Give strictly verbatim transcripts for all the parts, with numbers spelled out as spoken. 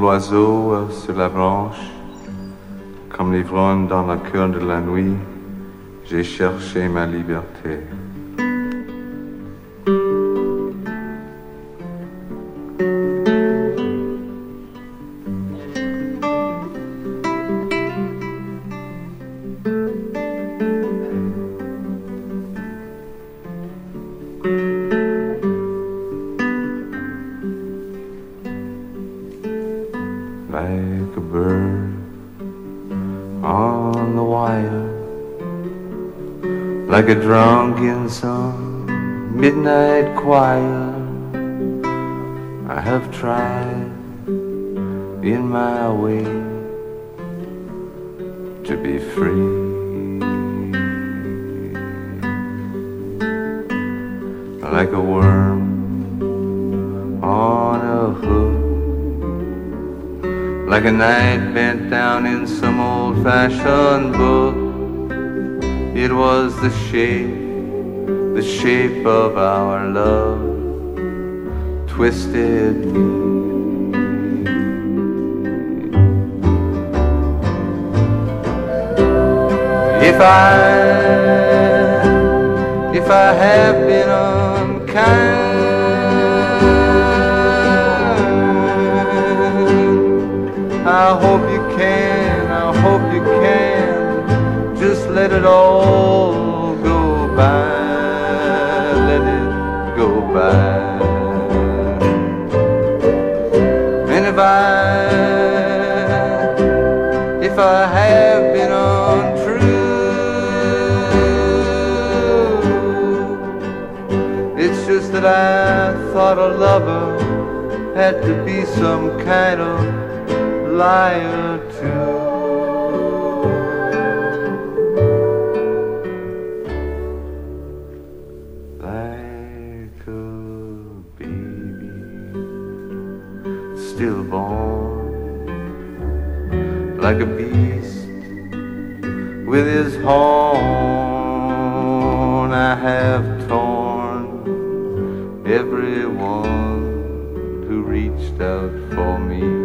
l'oiseau sur la branche, comme l'ivrogne dans le cœur de la nuit, j'ai cherché ma liberté. Like a bird on the wire, like a drunk in some midnight choir, I have tried in my way to be free. Like a worm on a hook, like a night bent down in some old-fashioned book. It was the shape, the shape of our love twisted me. If I, if I have been unkind, I hope you can, I hope you can just let it all go by, let it go by. And if I, if I have been untrue, it's just that I thought a lover had to be some kind of liar too. Like a baby stillborn, like a beast with his horn, I have torn everyone who reached out for me.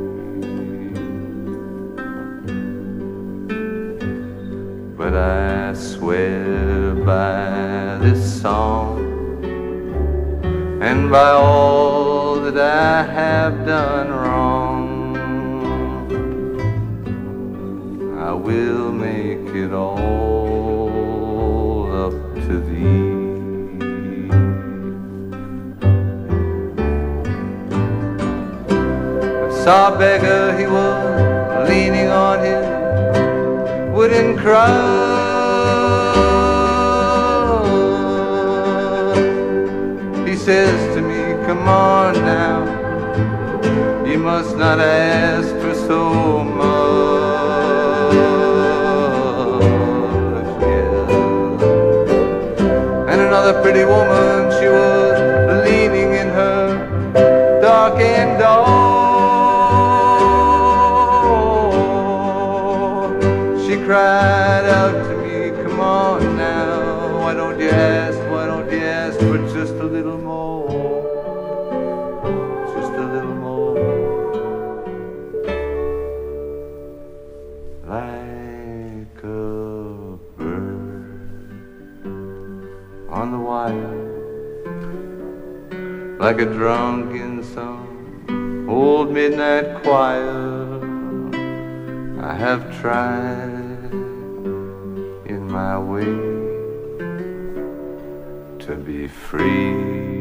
But I swear by this song and by all that I have done wrong, I will make it all up to thee. I saw a beggar, he was leaning on his wooden cross. He says to me, come on now, you must not ask for so much, yeah. And another pretty woman, she was leaning in her darkened door. She cried out to me, come on now, why don't you ask, why don't you ask for just a little more, just a little more. Like a bird on the wire, like a drunk in some old midnight choir, I have tried in my way to be free.